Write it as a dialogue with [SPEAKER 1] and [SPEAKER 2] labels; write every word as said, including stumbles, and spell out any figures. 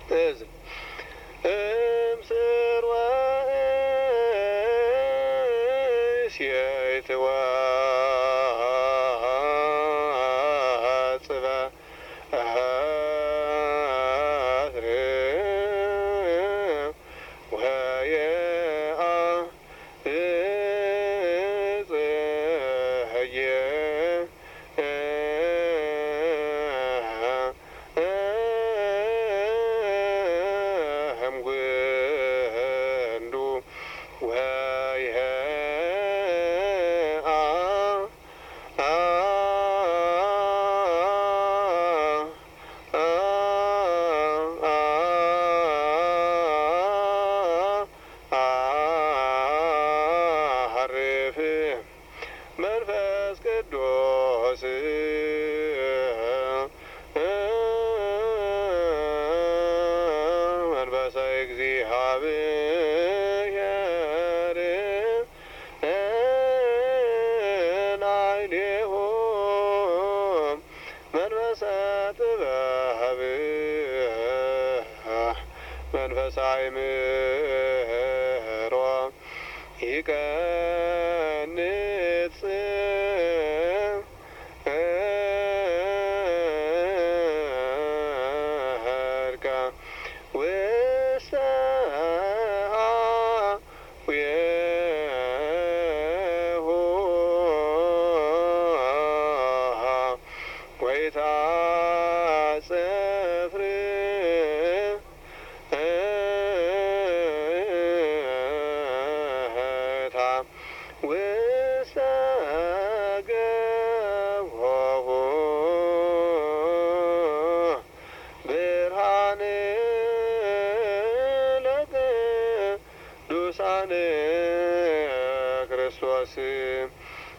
[SPEAKER 1] እዝን እምስር ወእሴይትዋ ጽባ አስር ወየአ እጽህየ እምጉንዱ ወየአ አሐርፍ መንፈስ ቅዱስ መንፈሰ እግዚአብሔር ላዕሌሁ መንፈሰ ጥበብ መንፈሰ አእምሮ ይቀንጽ እርከ ውስተ ኀቤሁ ወይታጽፍር ውስተ ገቦሁ ብርሃን ለቅዱሳን ክርስቶስ